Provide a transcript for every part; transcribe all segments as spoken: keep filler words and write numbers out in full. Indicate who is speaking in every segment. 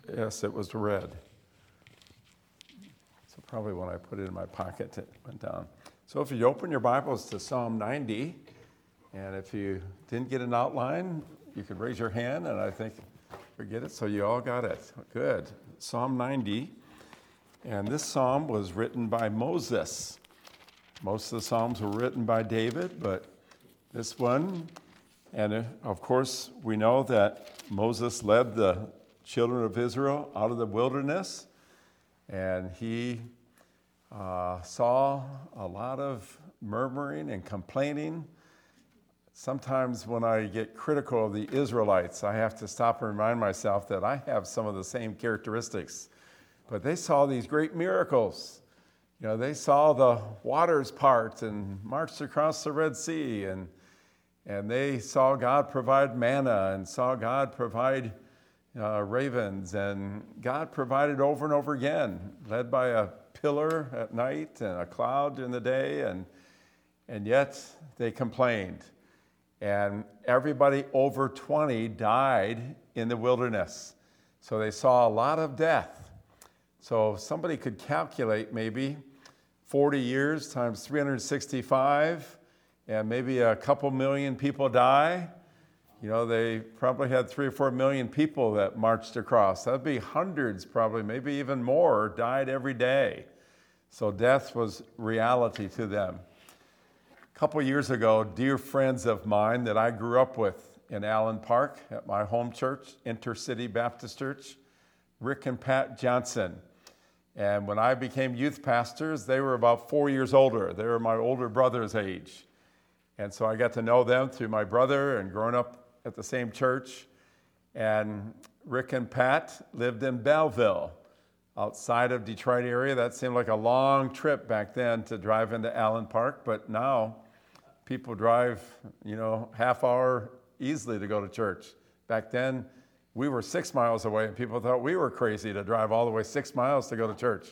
Speaker 1: Yes, it was red. So probably when I put it in my pocket, it went down. So if you open your Bibles to Psalm ninety, and if you didn't get an outline, you could raise your hand, and I think we get it. So you all got it. Good. Psalm ninety. And this psalm was written by Moses. Most of the psalms were written by David, but this one, and of course, we know that Moses led the children of Israel out of the wilderness, and he uh, saw a lot of murmuring and complaining. Sometimes when I get critical of the Israelites, I have to stop and remind myself that I have some of the same characteristics. But they saw these great miracles. You know, they saw the waters part and marched across the Red Sea, and and they saw God provide manna and saw God provide uh, ravens, and God provided over and over again, led by a pillar at night and a cloud in the day, and and yet they complained. And everybody over twenty died in the wilderness. So they saw a lot of death. So somebody could calculate maybe forty years times three hundred sixty-five, and maybe a couple million people die. You know, they probably had three or four million people that marched across. That'd be hundreds probably, maybe even more, died every day. So death was reality to them. A couple years ago, dear friends of mine that I grew up with in Allen Park at my home church, Intercity Baptist Church, Rick and Pat Johnson. And when I became youth pastors, they were about four years older. They were my older brother's age. And so I got to know them through my brother and growing up at the same church. And Rick and Pat lived in Belleville, outside of Detroit area. That seemed like a long trip back then to drive into Allen Park, but now people drive, you know, half hour easily to go to church. Back then, we were six miles away, and people thought we were crazy to drive all the way six miles to go to church.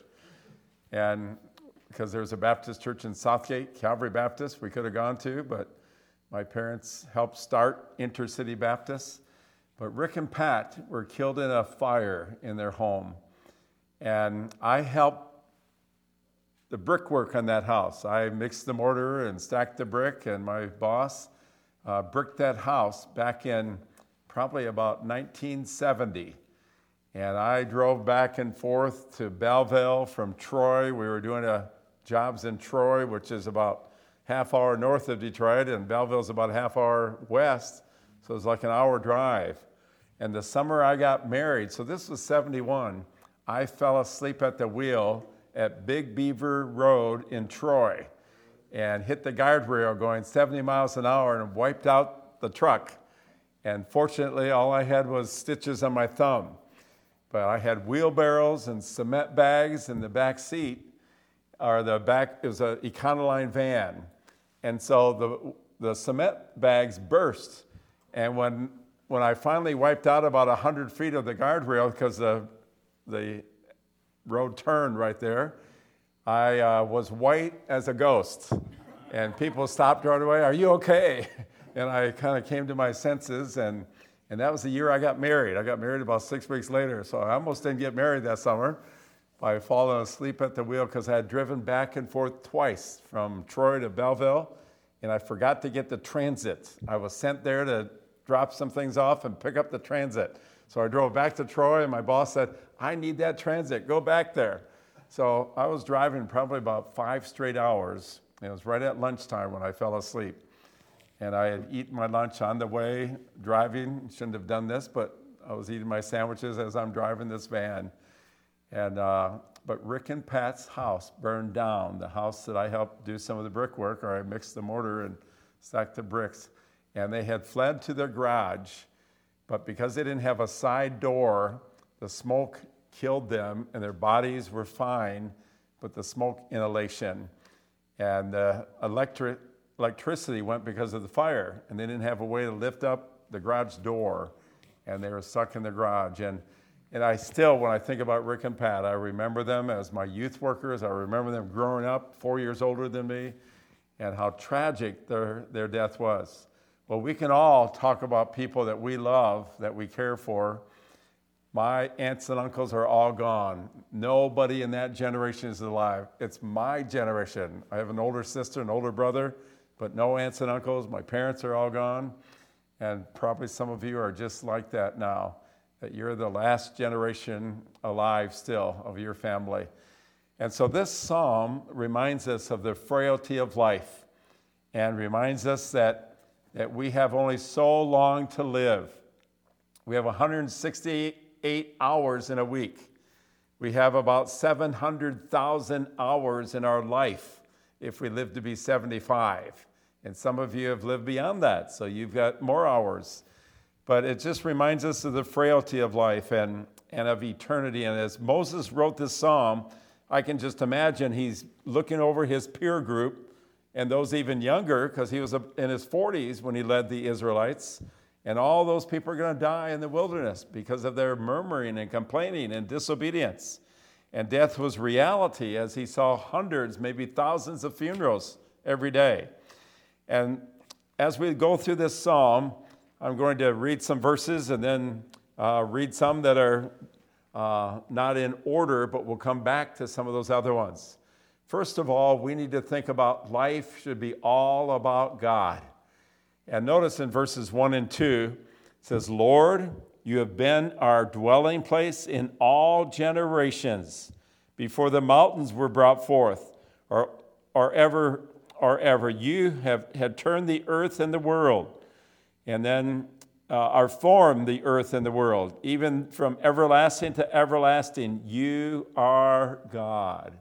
Speaker 1: And because there's a Baptist church in Southgate, Calvary Baptist, we could have gone to, but my parents helped start Intercity Baptist. But Rick and Pat were killed in a fire in their home. And I helped the brickwork on that house. I mixed the mortar and stacked the brick, and my boss uh, bricked that house back in probably about nineteen seventy. And I drove back and forth to Belleville from Troy. We were doing a, jobs in Troy, which is about half hour north of Detroit, and Belleville's about a half hour west, so it was like an hour drive. And the summer I got married, so this was seventy-one, I fell asleep at the wheel at Big Beaver Road in Troy and hit the guardrail going seventy miles an hour and wiped out the truck. And fortunately, all I had was stitches on my thumb. But I had wheelbarrows and cement bags in the back seat, or the back, it was an Econoline van. And so the, the cement bags burst. And when, when I finally wiped out about one hundred feet of the guardrail, because the, the road turned right there, I uh, was white as a ghost. And people stopped right away, "Are you okay?" And I kind of came to my senses, and, and that was the year I got married. I got married about six weeks later, so I almost didn't get married that summer by falling asleep at the wheel because I had driven back and forth twice from Troy to Belleville, and I forgot to get the transit. I was sent there to drop some things off and pick up the transit. So I drove back to Troy, and my boss said, "I need that transit, go back there." So I was driving probably about five straight hours, and it was right at lunchtime when I fell asleep. And I had eaten my lunch on the way, driving. Shouldn't have done this, but I was eating my sandwiches as I'm driving this van. And uh, but Rick and Pat's house burned down, the house that I helped do some of the brickwork, or I mixed the mortar and stacked the bricks. And they had fled to their garage, but because they didn't have a side door, the smoke killed them, and their bodies were fine, but the smoke inhalation. And the electric electricity went because of the fire, and they didn't have a way to lift up the garage door, and they were stuck in the garage. And and I still, when I think about Rick and Pat, I remember them as my youth workers. I remember them growing up, four years older than me, and how tragic their, their death was. Well, we can all talk about people that we love, that we care for, My aunts and uncles are all gone. Nobody in that generation is alive. It's my generation. I have an older sister, an older brother, but no aunts and uncles. My parents are all gone. And probably some of you are just like that now, that you're the last generation alive still of your family. And so this psalm reminds us of the frailty of life and reminds us that, that we have only so long to live. We have one hundred sixty-eight hours in a week. We have about seven hundred thousand hours in our life if we live to be seventy-five. And some of you have lived beyond that, so you've got more hours. But it just reminds us of the frailty of life and, and of eternity. And as Moses wrote this psalm, I can just imagine he's looking over his peer group and those even younger, because he was in his forties when he led the Israelites. And all those people are going to die in the wilderness because of their murmuring and complaining and disobedience. And death was reality as he saw hundreds, maybe thousands of funerals every day. And as we go through this psalm, I'm going to read some verses and then uh, read some that are uh, not in order, but we'll come back to some of those other ones. First of all, we need to think about life should be all about God. And notice in verses one and two, it says, Lord, you have been our dwelling place in all generations, before the mountains were brought forth, or, or ever, or ever. You have had turned the earth and the world, and then uh, are formed the earth and the world. Even from everlasting to everlasting, you are God.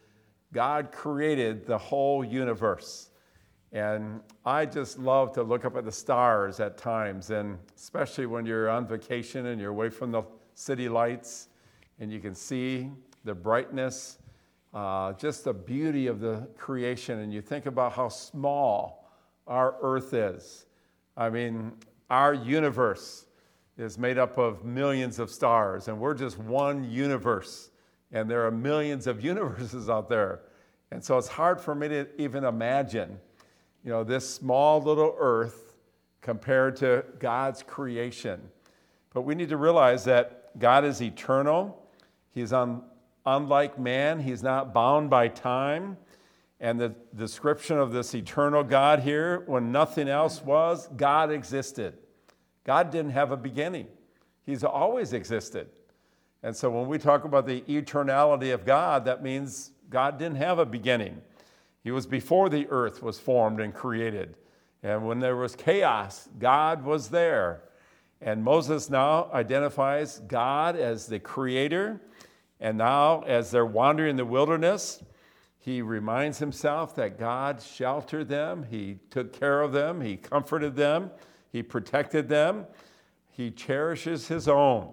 Speaker 1: God created the whole universe. And I just love to look up at the stars at times, and especially when you're on vacation and you're away from the city lights and you can see the brightness, uh, just the beauty of the creation. And you think about how small our earth is. I mean, our universe is made up of millions of stars, and we're just one universe. And there are millions of universes out there. And so it's hard for me to even imagine, you know, this small little earth compared to God's creation. But we need to realize that God is eternal. He's un, unlike man. He's not bound by time. And the description of this eternal God here, when nothing else was, God existed. God didn't have a beginning. He's always existed. And so when we talk about the eternality of God, that means God didn't have a beginning. He was before the earth was formed and created. And when there was chaos, God was there. And Moses now identifies God as the creator. And now, as they're wandering in the wilderness, he reminds himself that God sheltered them. He took care of them. He comforted them. He protected them. He cherishes his own.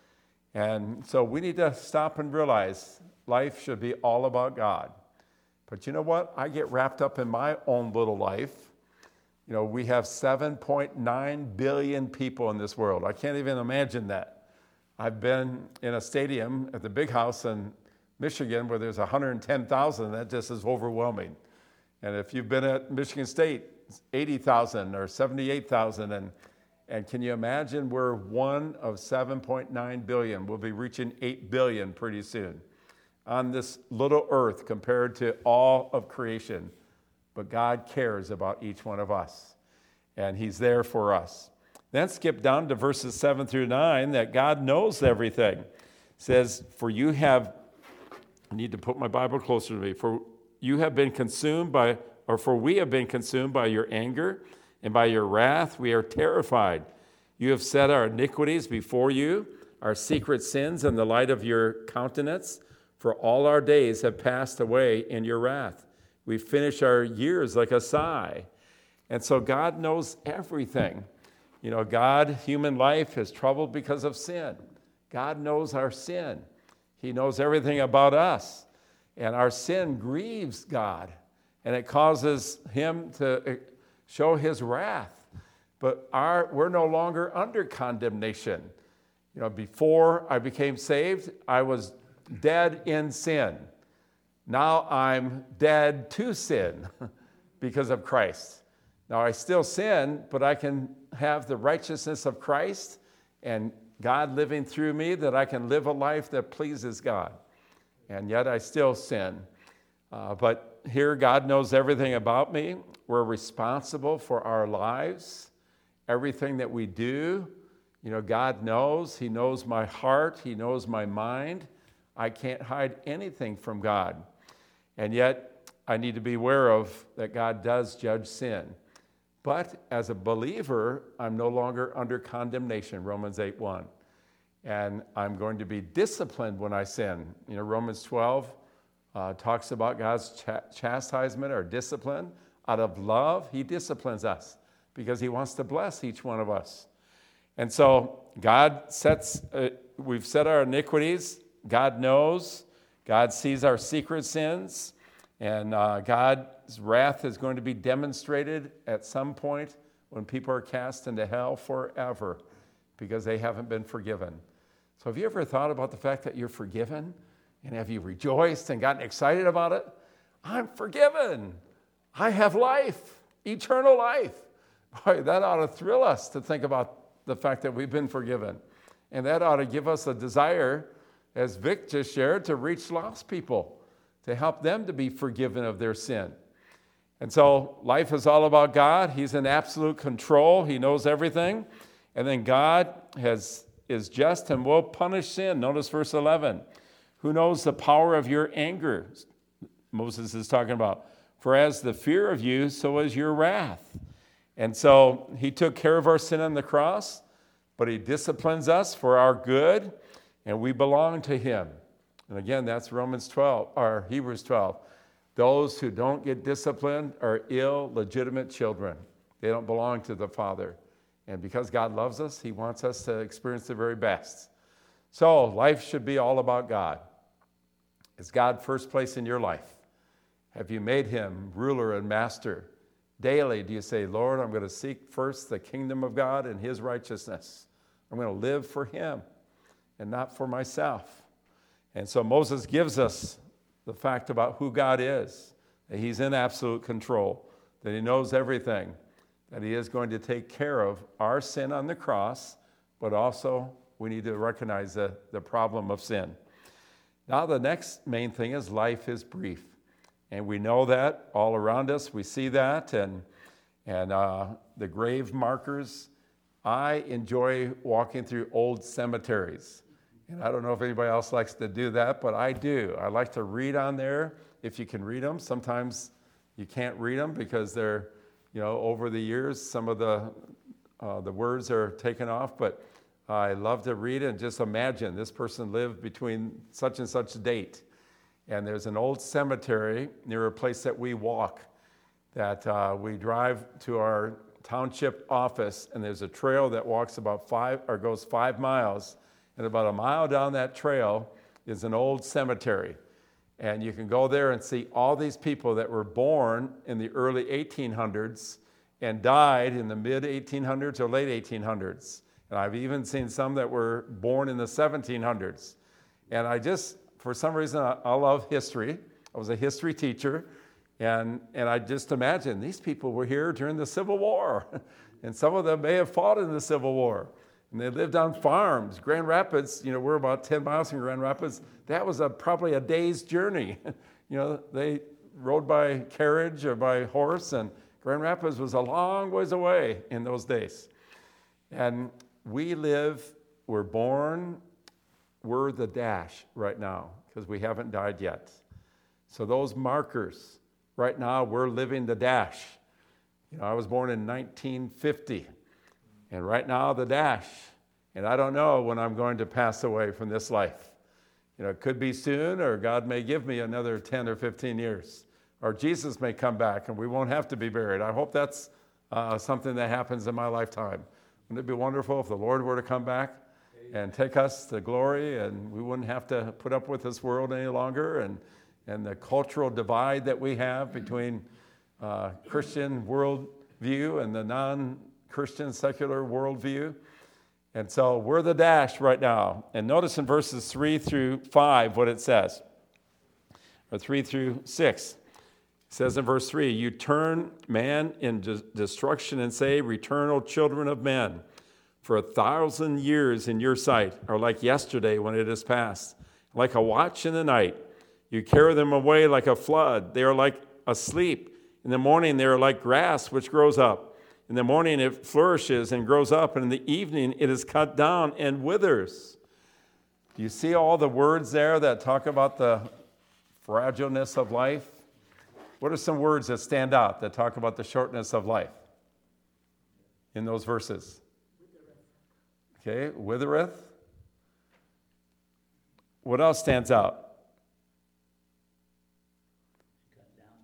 Speaker 1: And so we need to stop and realize life should be all about God. But you know what? I get wrapped up in my own little life. You know, we have seven point nine billion people in this world. I can't even imagine that. I've been in a stadium at the Big House in Michigan where there's one hundred ten thousand. That just is overwhelming. And if you've been at Michigan State, it's eighty thousand or seventy-eight thousand. And, and can you imagine we're one of seven point nine billion. We'll be reaching eight billion pretty soon on this little earth compared to all of creation. But God cares about each one of us, and he's there for us. Then skip down to verses seven through nine, that God knows everything. It says, for you have, I need to put my Bible closer to me, for you have been consumed by, or for we have been consumed by your anger, and by your wrath we are terrified. You have set our iniquities before you, our secret sins in the light of your countenance. For all our days have passed away in your wrath. We finish our years like a sigh. And so God knows everything. You know, God, human life is troubled because of sin. God knows our sin. He knows everything about us. And our sin grieves God. And it causes him to show his wrath. But our, we're no longer under condemnation. You know, before I became saved, I was dead in sin. Now I'm dead to sin because of Christ. Now I still sin, but I can have the righteousness of Christ and God living through me that I can live a life that pleases God. And yet I still sin. Uh, but here God knows everything about me. We're responsible for our lives, everything that we do. You know, God knows. He knows my heart. He knows my mind. I can't hide anything from God. And yet I need to be aware of that God does judge sin. But as a believer, I'm no longer under condemnation, Romans eight one. And I'm going to be disciplined when I sin. You know, Romans twelve uh, talks about God's ch- chastisement or discipline. Out of love, he disciplines us because he wants to bless each one of us. And so God sets, uh, we've set our iniquities. God knows. God sees our secret sins. And uh, God's wrath is going to be demonstrated at some point when people are cast into hell forever because they haven't been forgiven. So have you ever thought about the fact that you're forgiven? And have you rejoiced and gotten excited about it? I'm forgiven. I have life, eternal life. Boy, that ought to thrill us to think about the fact that we've been forgiven. And that ought to give us a desire, as Vic just shared, to reach lost people, to help them to be forgiven of their sin. And so life is all about God. He's in absolute control. He knows everything. And then God has is just and will punish sin. Notice verse eleven. Who knows the power of your anger? Moses is talking about. For as the fear of you, so is your wrath. And so he took care of our sin on the cross, but he disciplines us for our good, and we belong to him. And again, that's Romans twelve, or Hebrews twelve. Those who don't get disciplined are illegitimate children. They don't belong to the Father. And because God loves us, he wants us to experience the very best. So life should be all about God. Is God first place in your life? Have you made him ruler and master? Daily, do you say, Lord, I'm going to seek first the kingdom of God and his righteousness. I'm going to live for him and not for myself. And so Moses gives us the fact about who God is, that he's in absolute control, that he knows everything, that he is going to take care of our sin on the cross, but also we need to recognize the, the problem of sin. Now the next main thing is life is brief. And we know that all around us. We see that. And, and uh, the grave markers, I enjoy walking through old cemeteries. And I don't know if anybody else likes to do that, but I do. I like to read on there if you can read them. Sometimes you can't read them because they're, you know, over the years, some of the uh, the words are taken off. But I love to read and just imagine this person lived between such and such date. And there's an old cemetery near a place that we walk that uh, we drive to our township office, and there's a trail that walks about five or goes five miles. And about a mile down that trail is an old cemetery. And you can go there and see all these people that were born in the early eighteen hundreds and died in the mid eighteen hundreds or late eighteen hundreds. And I've even seen some that were born in the seventeen hundreds. And I just, for some reason, I, I love history. I was a history teacher. And, and I just imagine these people were here during the Civil War. And some of them may have fought in the Civil War. And they lived on farms. Grand Rapids, you know, we're about ten miles from Grand Rapids. That was a, probably a day's journey. You know, they rode by carriage or by horse, and Grand Rapids was a long ways away in those days. And we live, we're born, we're the dash right now because we haven't died yet. So those markers, right now we're living the dash. You know, I was born in nineteen fifty. And right now, the dash. And I don't know when I'm going to pass away from this life. You know, it could be soon, or God may give me another ten or fifteen years. Or Jesus may come back, and we won't have to be buried. I hope that's uh, something that happens in my lifetime. Wouldn't it be wonderful if the Lord were to come back and take us to glory, and we wouldn't have to put up with this world any longer, and, and the cultural divide that we have between uh, Christian worldview and the non Christian secular worldview. And so we're the dash right now. And notice in verses three through five what it says, or three through six. It says in verse three, you turn man in destruction and say, return, O children of men. For a thousand years in your sight are like yesterday when it is past, like a watch in the night. You carry them away like a flood. They are like asleep. In the morning they are like grass which grows up. In the morning it flourishes and grows up, and in the evening it is cut down and withers. Do you see all the words there that talk about the fragileness of life? What are some words that stand out that talk about the shortness of life in those verses? Okay, withereth. What else stands out?
Speaker 2: Cut down.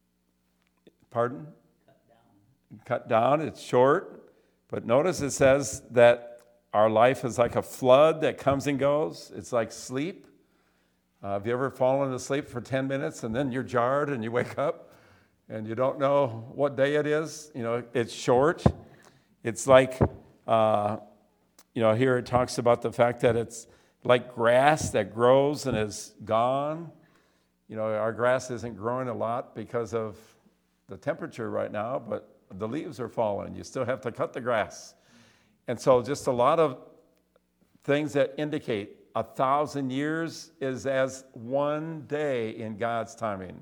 Speaker 1: Pardon?
Speaker 2: Cut down.
Speaker 1: Cut down, it's short. But notice it says that our life is like a flood that comes and goes. It's like sleep. Uh, have you ever fallen asleep for ten minutes and then you're jarred and you wake up and you don't know what day it is? You know, it's short. It's like... Uh, You know, here it talks about the fact that it's like grass that grows and is gone. You know, our grass isn't growing a lot because of the temperature right now, but the leaves are falling. You still have to cut the grass. And so just a lot of things that indicate a thousand years is as one day in God's timing.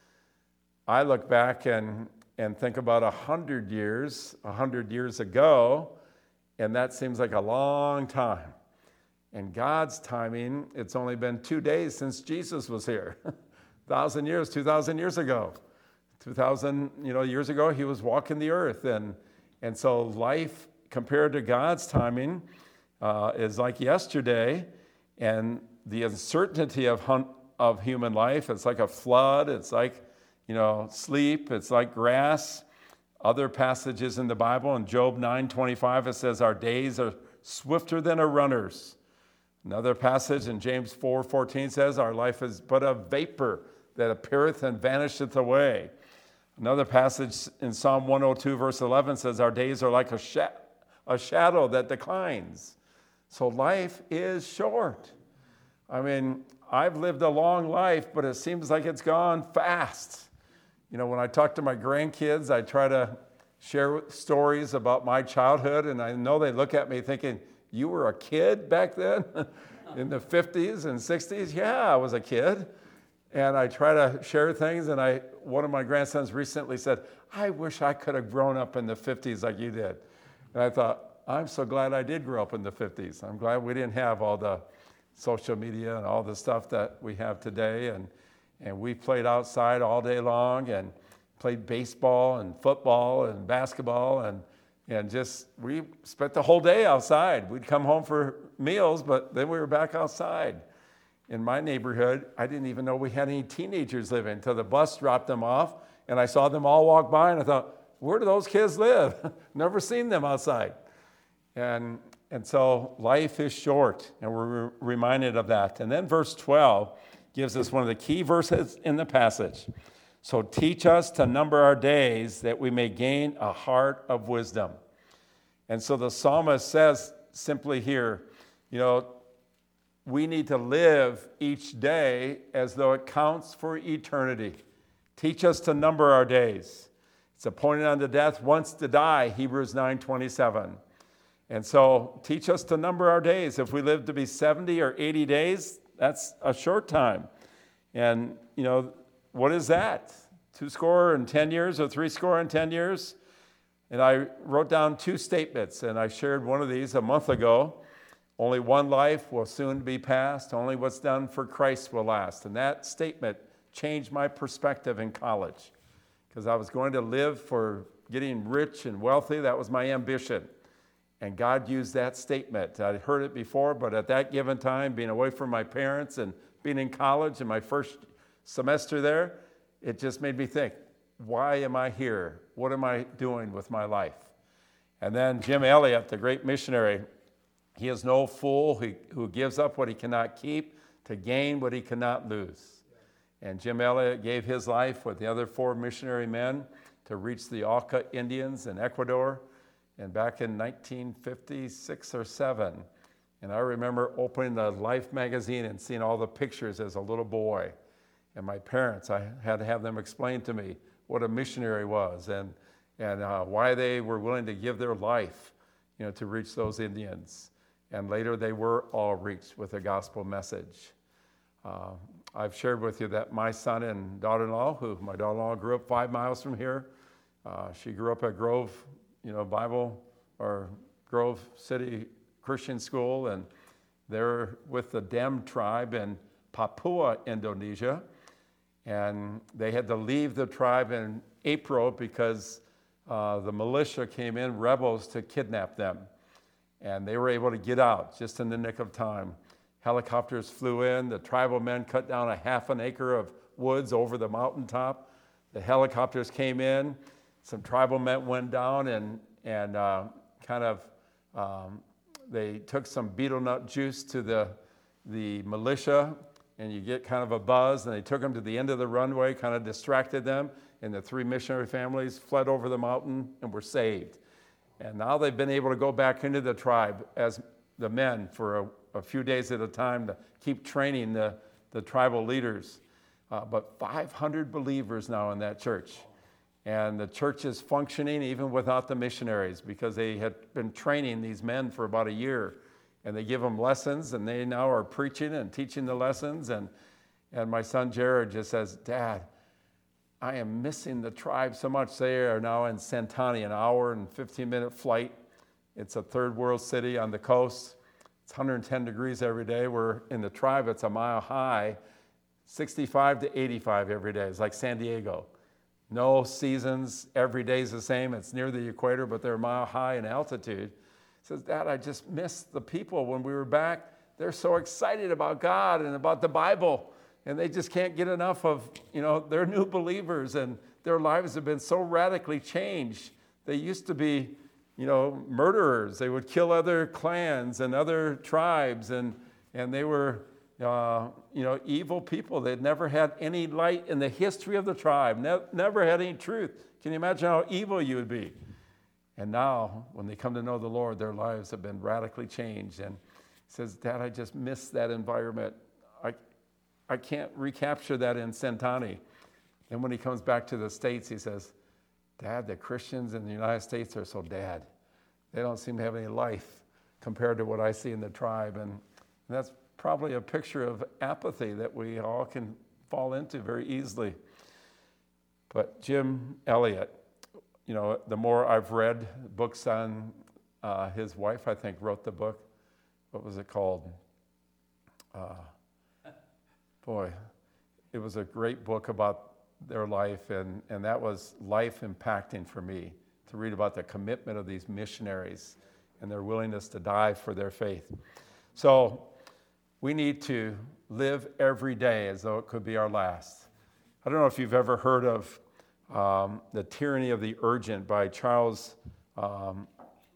Speaker 1: I look back and, and think about a hundred years, a hundred years ago, and that seems like a long time. In God's timing, it's only been two days since Jesus was here. A thousand years, two thousand years ago. Two thousand you know, years ago, he was walking the earth. And, and so life compared to God's timing uh, is like yesterday. And the uncertainty of, hun- of human life, it's like a flood. It's like, you know, sleep. It's like grass. Other passages in the Bible, in Job nine twenty-five, it says, our days are swifter than a runner's. Another passage in James four fourteen says, our life is but a vapor that appeareth and vanisheth away. Another passage in Psalm one oh two, verse eleven says, our days are like a, sh- a shadow that declines. So life is short. I mean, I've lived a long life, but it seems like it's gone fast. You know, when I talk to my grandkids, I try to share stories about my childhood, and I know they look at me thinking, you were a kid back then in the fifties and sixties? Yeah, I was a kid. And I try to share things, and I one of my grandsons recently said, I wish I could have grown up in the fifties like you did. And I thought, I'm so glad I did grow up in the fifties. I'm glad we didn't have all the social media and all the stuff that we have today. And And we played outside all day long and played baseball and football and basketball and and just, we spent the whole day outside. We'd come home for meals, but then we were back outside. In my neighborhood, I didn't even know we had any teenagers living until the bus dropped them off and I saw them all walk by and I thought, where do those kids live? Never seen them outside. And, and so life is short, and we're re- reminded of that. And then verse twelve gives us one of the key verses in the passage. So teach us to number our days that we may gain a heart of wisdom. And so the psalmist says simply here, you know, we need to live each day as though it counts for eternity. Teach us to number our days. It's appointed unto death once to die, Hebrews nine twenty-seven. And so teach us to number our days. If we live to be seventy or eighty days, that's a short time. And, you know, what is that? Two score and ten years or three score and ten years? And I wrote down two statements, and I shared one of these a month ago. Only one life will soon be passed. Only what's done for Christ will last. And that statement changed my perspective in college, because I was going to live for getting rich and wealthy. That was my ambition. And God used that statement. I'd heard it before, but at that given time, being away from my parents and being in college in my first semester there, it just made me think, why am I here? What am I doing with my life? And then Jim Elliot, the great missionary, he is no fool who, who gives up what he cannot keep to gain what he cannot lose. And Jim Elliot gave his life with the other four missionary men to reach the Auca Indians in Ecuador, and back in nineteen fifty-six or seven. And I remember opening the Life magazine and seeing all the pictures as a little boy. And my parents, I had to have them explain to me what a missionary was and, and uh, why they were willing to give their life, you know, to reach those Indians. And later they were all reached with the gospel message. Uh, I've shared with you that my son and daughter-in-law, who my daughter-in-law grew up five miles from here, uh, she grew up at Grove, you know, Bible or Grove City Christian School, and they're with the Dem tribe in Papua, Indonesia. And they had to leave the tribe in April because uh, the militia came in, rebels, to kidnap them. And they were able to get out just in the nick of time. Helicopters flew in. The tribal men cut down a half an acre of woods over the mountaintop. The helicopters came in. Some tribal men went down and, and uh, kind of, um, they took some betel nut juice to the, the militia, and you get kind of a buzz, and they took them to the end of the runway, kind of distracted them, and the three missionary families fled over the mountain and were saved. And now they've been able to go back into the tribe as the men for a, a few days at a time to keep training the, the tribal leaders. Uh, but five hundred believers now in that church. And the church is functioning even without the missionaries because they had been training these men for about a year. And they give them lessons, and they now are preaching and teaching the lessons. And, and my son Jared just says, Dad, I am missing the tribe so much. They are now in Santani, an hour and fifteen minute flight. It's a third world city on the coast. It's one hundred ten degrees every day. We're in the tribe, it's a mile high, sixty-five to eighty-five every day. It's like San Diego. No seasons, every day is the same. It's near the equator, but they're a mile high in altitude. He says, Dad, I just miss the people when we were back. They're so excited about God and about the Bible. And they just can't get enough of, you know, they're new believers and their lives have been so radically changed. They used to be, you know, murderers. They would kill other clans and other tribes, and, and they were, uh, you know, evil people. They'd never had any light in the history of the tribe, ne- never had any truth. Can you imagine how evil you would be? And now, when they come to know the Lord, their lives have been radically changed. And he says, Dad, I just miss that environment. I, I can't recapture that in Santani. And when he comes back to the States, he says, Dad, the Christians in the United States are so dead. They don't seem to have any life compared to what I see in the tribe. And that's probably a picture of apathy that we all can fall into very easily. But Jim Elliot, you know, the more I've read books on uh, his wife, I think, wrote the book. What was it called? Uh, boy, it was a great book about their life, and, and that was life impacting for me to read about the commitment of these missionaries and their willingness to die for their faith. So we need to live every day as though it could be our last. I don't know if you've ever heard of um, The Tyranny of the Urgent by Charles um,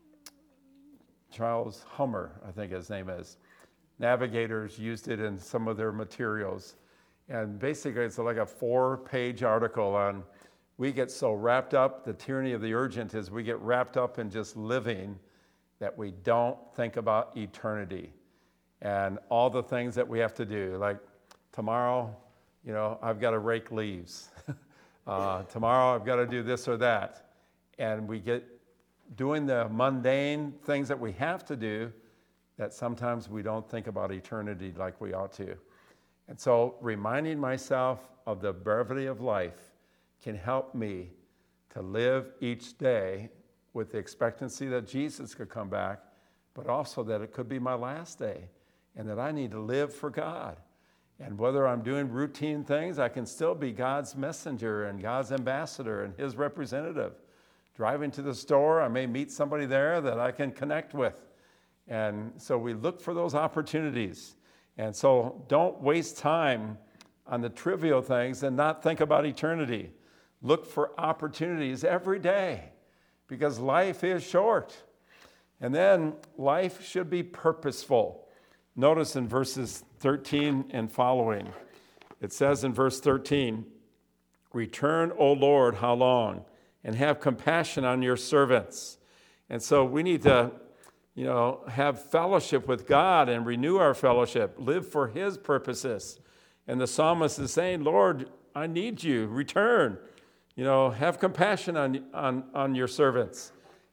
Speaker 1: Charles Hummer, I think his name is. Navigators used it in some of their materials. And basically, it's like a four-page article on we get so wrapped up, the tyranny of the urgent is we get wrapped up in just living that we don't think about eternity and all the things that we have to do. Like tomorrow, you know, I've got to rake leaves. uh, tomorrow, I've got to do this or that. And we get doing the mundane things that we have to do that sometimes we don't think about eternity like we ought to. And so reminding myself of the brevity of life can help me to live each day with the expectancy that Jesus could come back, but also that it could be my last day and that I need to live for God. And whether I'm doing routine things, I can still be God's messenger and God's ambassador and his representative. Driving to the store, I may meet somebody there that I can connect with. And so we look for those opportunities. And so don't waste time on the trivial things and not think about eternity. Look for opportunities every day because life is short. And then life should be purposeful. Notice in verses thirteen and following, it says in verse thirteen, "Return, O Lord, how long? And have compassion on your servants." And so we need to, you know, have fellowship with God and renew our fellowship, live for his purposes. And the psalmist is saying, Lord, I need you, return. You know, have compassion on, on, on your servants.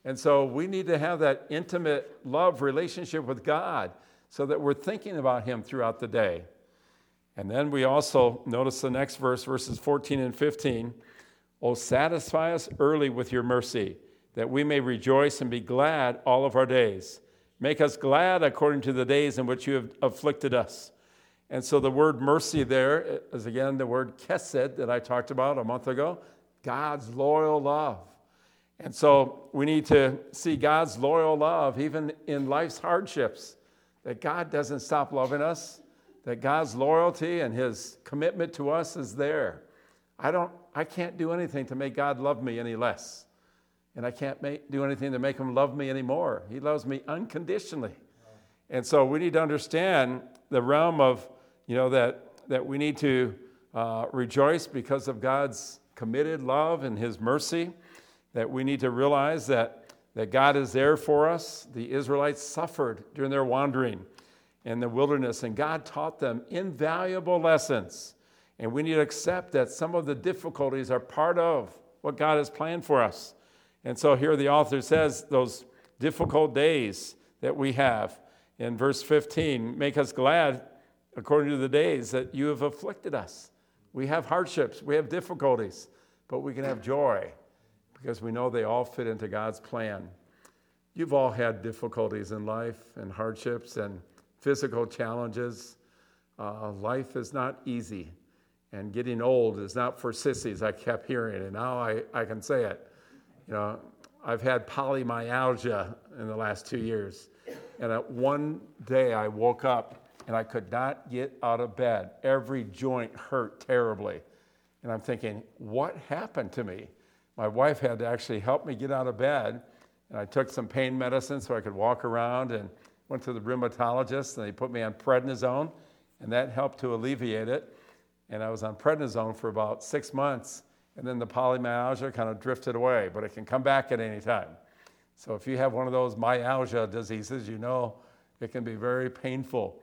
Speaker 1: And so we need to have that intimate love relationship with God so that we're thinking about him throughout the day. And then we also notice the next verse, verses fourteen and fifteen. Oh, satisfy us early with your mercy, that we may rejoice and be glad all of our days. Make us glad according to the days in which you have afflicted us. And so the word mercy there is again the word chesed that I talked about a month ago, God's loyal love. And so we need to see God's loyal love even in life's hardships, that God doesn't stop loving us, that God's loyalty and his commitment to us is there. I don't, I can't do anything to make God love me any less. And I can't make, do anything to make him love me anymore. He loves me unconditionally. And so we need to understand the realm of, you know, that, that we need to uh, rejoice because of God's committed love and his mercy, that we need to realize that, that God is there for us. The Israelites suffered during their wandering in the wilderness, and God taught them invaluable lessons. And we need to accept that some of the difficulties are part of what God has planned for us. And so here the author says those difficult days that we have in verse fifteen, make us glad according to the days that you have afflicted us. We have hardships, we have difficulties, but we can have joy because we know they all fit into God's plan. You've all had difficulties in life and hardships and physical challenges. Uh, life is not easy. And getting old is not for sissies, I kept hearing, and now I, I can say it. You know, I've had polymyalgia in the last two years. And at one day I woke up and I could not get out of bed. Every joint hurt terribly. And I'm thinking, what happened to me? My wife had to actually help me get out of bed. And I took some pain medicine so I could walk around and went to the rheumatologist and they put me on prednisone. And that helped to alleviate it. And I was on prednisone for about six months, and then the polymyalgia kind of drifted away, but it can come back at any time. So if you have one of those myalgia diseases, you know it can be very painful.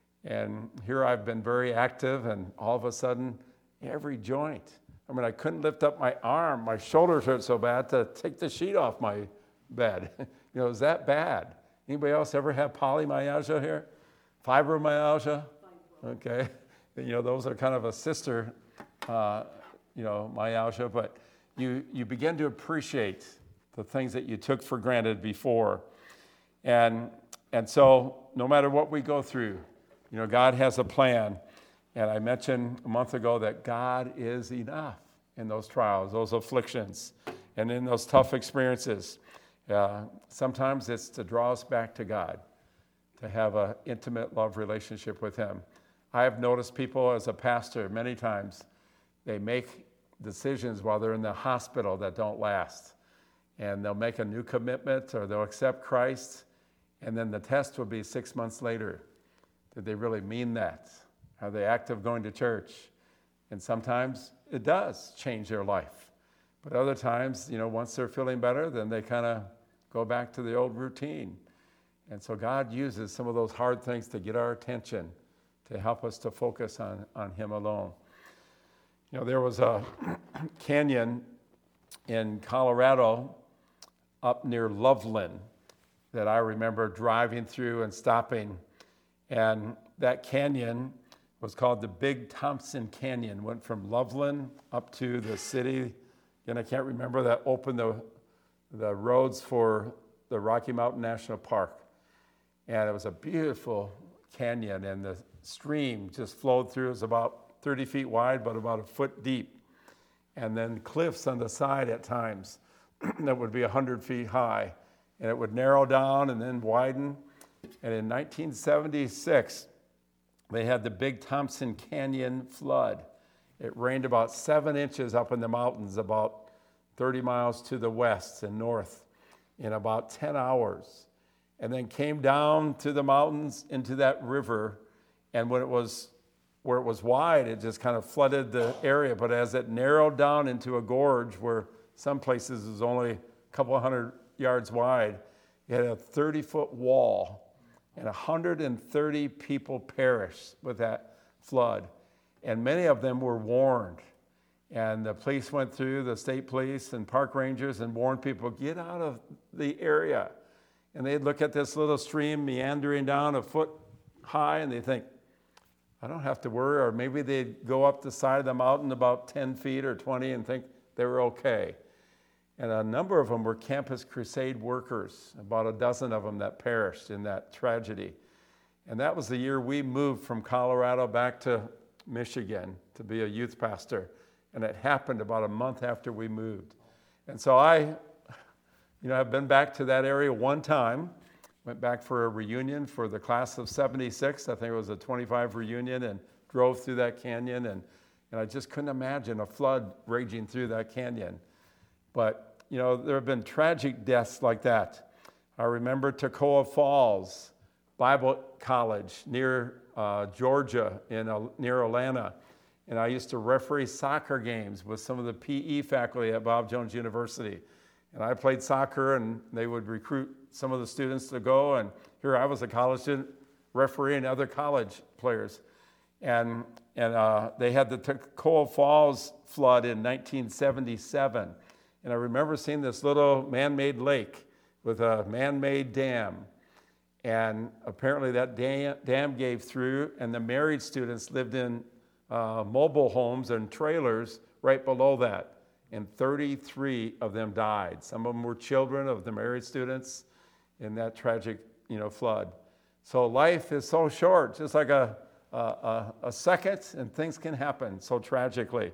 Speaker 1: And here I've been very active, and all of a sudden, every joint. I mean, I couldn't lift up my arm. My shoulders hurt so bad to take the sheet off my bed. You know, it was that bad. Anybody else ever have polymyalgia here? Fibromyalgia? Okay. You know, those are kind of a sister, uh, you know, myalgia, but you, you begin to appreciate the things that you took for granted before. And, and so no matter what we go through, you know, God has a plan. And I mentioned a month ago that God is enough in those trials, those afflictions, and in those tough experiences. Uh, sometimes it's to draw us back to God, to have an intimate love relationship with him. I have noticed people as a pastor many times, they make decisions while they're in the hospital that don't last. And they'll make a new commitment or they'll accept Christ, and then the test will be six months later. Did they really mean that? Are they active going to church? And sometimes it does change their life. But other times, you know, once they're feeling better, then they kind of go back to the old routine. And so God uses some of those hard things to get our attention, to help us to focus on, on him alone. You know, there was a canyon in Colorado up near Loveland that I remember driving through and stopping. And that canyon was called the Big Thompson Canyon. Went from Loveland up to the city, and I can't remember, that opened the, the roads for the Rocky Mountain National Park. And it was a beautiful canyon, and the stream just flowed through. It was about thirty feet wide, but about a foot deep. And then cliffs on the side at times that would be one hundred feet high. And it would narrow down and then widen. And in nineteen seventy-six, they had the Big Thompson Canyon flood. It rained about seven inches up in the mountains, about thirty miles to the west and north, in about ten hours. And then came down to the mountains into that river. And when it was, where it was wide, it just kind of flooded the area. But as it narrowed down into a gorge where some places was only a couple hundred yards wide, it had a thirty-foot wall, and one hundred thirty people perished with that flood. And many of them were warned. And the police went through, the state police and park rangers, and warned people, get out of the area. And they'd look at this little stream meandering down a foot high, and they'd think, I don't have to worry. Or maybe they'd go up the side of the mountain about ten feet or twenty and think they were okay. And a number of them were Campus Crusade workers, about a dozen of them that perished in that tragedy. And that was the year we moved from Colorado back to Michigan to be a youth pastor. And it happened about a month after we moved. And so I, you know, I've been back to that area one time. Went back for a reunion for the class of seventy-six. I think it was a twenty-five reunion, and drove through that canyon. And, and I just couldn't imagine a flood raging through that canyon. But, you know, there have been tragic deaths like that. I remember Toccoa Falls Bible College near uh, Georgia, in uh, near Atlanta. And I used to referee soccer games with some of the P E faculty at Bob Jones University. And I played soccer, and they would recruit some of the students to go. And here I was a college student refereeing other college players. And, and uh, they had the Toccoa Falls flood in nineteen seventy-seven. And I remember seeing this little man-made lake with a man-made dam. And apparently that dam, dam gave through, and the married students lived in uh, mobile homes and trailers right below that. And thirty-three of them died. Some of them were children of the married students in that tragic, you know, flood. So life is so short, just like a, a, a second, and things can happen so tragically.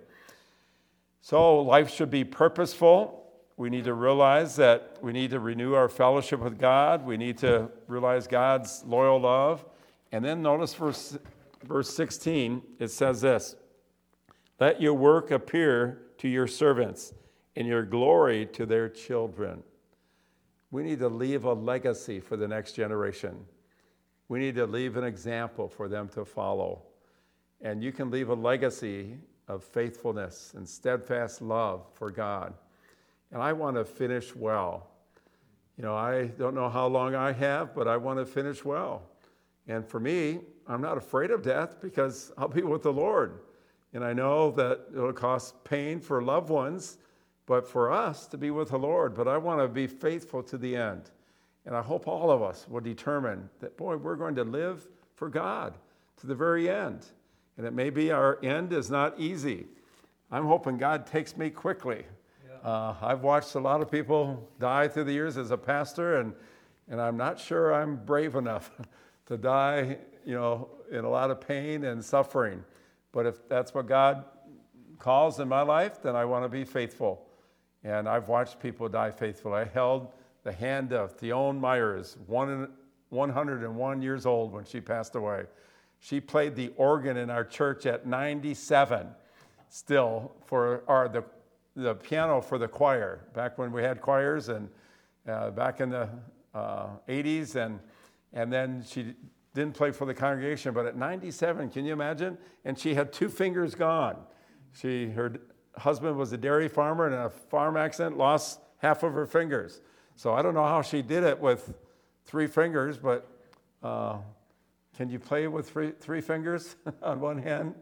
Speaker 1: So life should be purposeful. We need to realize that we need to renew our fellowship with God. We need to realize God's loyal love. And then notice verse, verse sixteen, it says this, let your work appear to your servants and your glory to their children. We need to leave a legacy for the next generation. We need to leave an example for them to follow. And you can leave a legacy of faithfulness and steadfast love for God. And I want to finish well. You know, I don't know how long I have, but I want to finish well. And for me, I'm not afraid of death because I'll be with the Lord. And I know that it'll cost pain for loved ones, but for us to be with the Lord. But I want to be faithful to the end. And I hope all of us will determine that, boy, we're going to live for God to the very end. And it may be our end is not easy. I'm hoping God takes me quickly. Yeah. Uh, I've watched a lot of people die through the years as a pastor, and, and I'm not sure I'm brave enough to die, you know, in a lot of pain and suffering. But if that's what God calls in my life, then I want to be faithful. And I've watched people die faithfully. I held the hand of Theone Myers, one, one hundred one years old when she passed away. She played the organ in our church at ninety-seven still, for or the, the piano for the choir, back when we had choirs, and uh, back in the uh, eighties. And, and then she didn't play for the congregation, but at ninety-seven, can you imagine? And she had two fingers gone. She, her husband was a dairy farmer, and in a farm accident lost half of her fingers. So I don't know how she did it with three fingers, but uh, can you play with three, three fingers on one hand?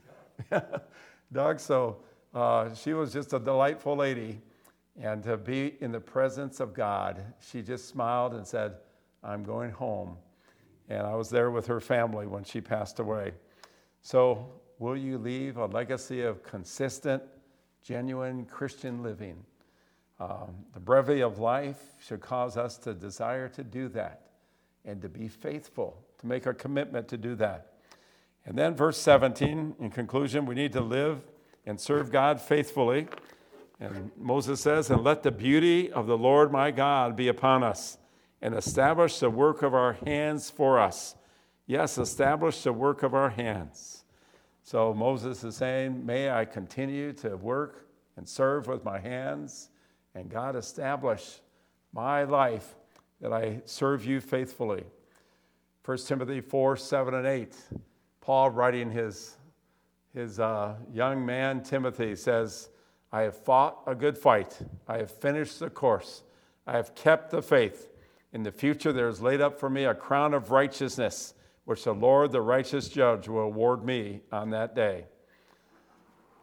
Speaker 1: Doug, so uh, she was just a delightful lady. And to be in the presence of God, she just smiled and said, I'm going home. And I was there with her family when she passed away. So will you leave a legacy of consistent, genuine Christian living? Um, the brevity of life should cause us to desire to do that and to be faithful, to make a commitment to do that. And then verse seventeen, in conclusion, we need to live and serve God faithfully. And Moses says, and let the beauty of the Lord my God be upon us, and establish the work of our hands for us. Yes, establish the work of our hands. So Moses is saying, may I continue to work and serve with my hands, and God establish my life that I serve you faithfully. First Timothy four, seven, and eight. Paul, writing his, his uh, young man Timothy, says, I have fought a good fight. I have finished the course. I have kept the faith. In the future there is laid up for me a crown of righteousness, which the Lord, the righteous judge, will award me on that day.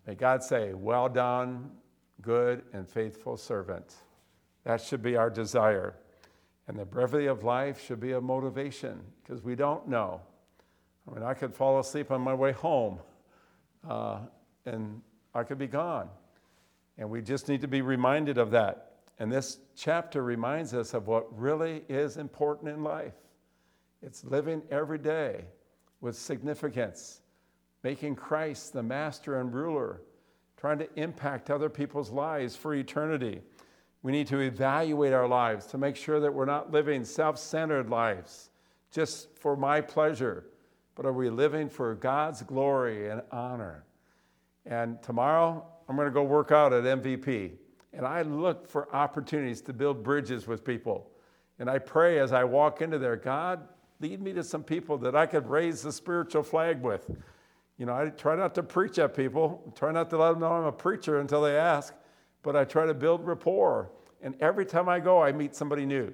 Speaker 1: May God say, well done, good and faithful servant. That should be our desire. And the brevity of life should be a motivation, because we don't know. I mean, I could fall asleep on my way home, uh, and I could be gone. And we just need to be reminded of that. And this chapter reminds us of what really is important in life. It's living every day with significance, making Christ the master and ruler, trying to impact other people's lives for eternity. We need to evaluate our lives to make sure that we're not living self-centered lives just for my pleasure, but are we living for God's glory and honor? And tomorrow, I'm going to go work out at M V P. And I look for opportunities to build bridges with people. And I pray as I walk into there, God, lead me to some people that I could raise the spiritual flag with. You know, I try not to preach at people, try not to let them know I'm a preacher until they ask, but I try to build rapport. And every time I go, I meet somebody new.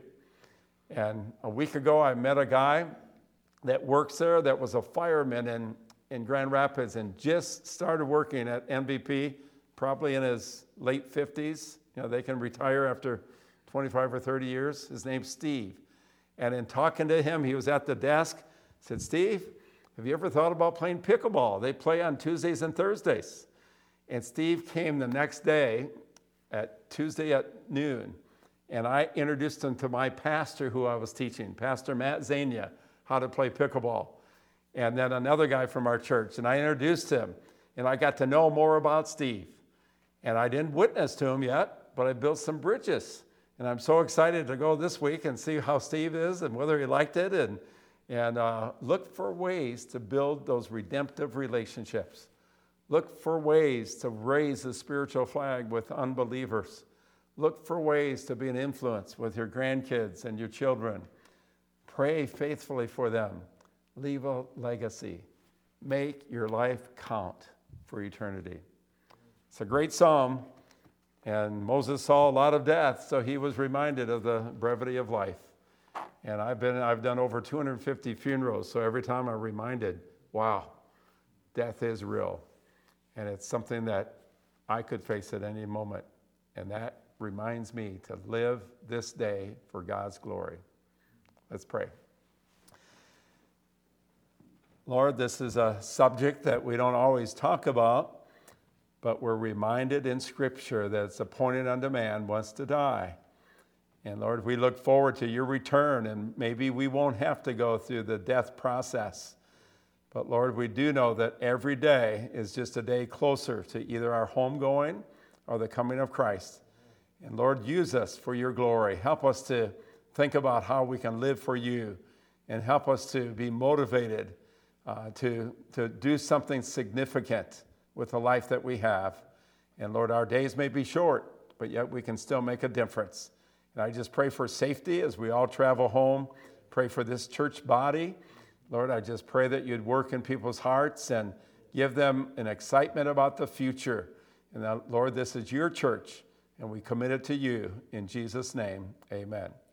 Speaker 1: And a week ago, I met a guy that works there that was a fireman in, in Grand Rapids and just started working at M V P, probably in his late fifties. You know, they can retire after twenty-five or thirty years. His name's Steve. And in talking to him, he was at the desk, said, Steve, have you ever thought about playing pickleball? They play on Tuesdays and Thursdays. And Steve came the next day, at Tuesday at noon, and I introduced him to my pastor who I was teaching, Pastor Matt Zania, how to play pickleball. And then another guy from our church, and I introduced him, and I got to know more about Steve. And I didn't witness to him yet, but I built some bridges. And I'm so excited to go this week and see how Steve is and whether he liked it, and, and uh, look for ways to build those redemptive relationships. Look for ways to raise the spiritual flag with unbelievers. Look for ways to be an influence with your grandkids and your children. Pray faithfully for them. Leave a legacy. Make your life count for eternity. It's a great psalm, and Moses saw a lot of death, so he was reminded of the brevity of life. And I've been, I've done over two hundred fifty funerals, so every time I'm reminded, wow, death is real. And it's something that I could face at any moment. And that reminds me to live this day for God's glory. Let's pray. Lord, this is a subject that we don't always talk about, but we're reminded in Scripture that it's appointed unto man once to die. And Lord, we look forward to your return, and maybe we won't have to go through the death process. But Lord, we do know that every day is just a day closer to either our homegoing or the coming of Christ. And Lord, use us for your glory. Help us to think about how we can live for you, and help us to be motivated uh, to, to do something significant with the life that we have. And Lord, our days may be short, but yet we can still make a difference. And I just pray for safety as we all travel home. Pray for this church body. Lord, I just pray that you'd work in people's hearts and give them an excitement about the future. And that, Lord, this is your church, and we commit it to you. In Jesus' name, amen.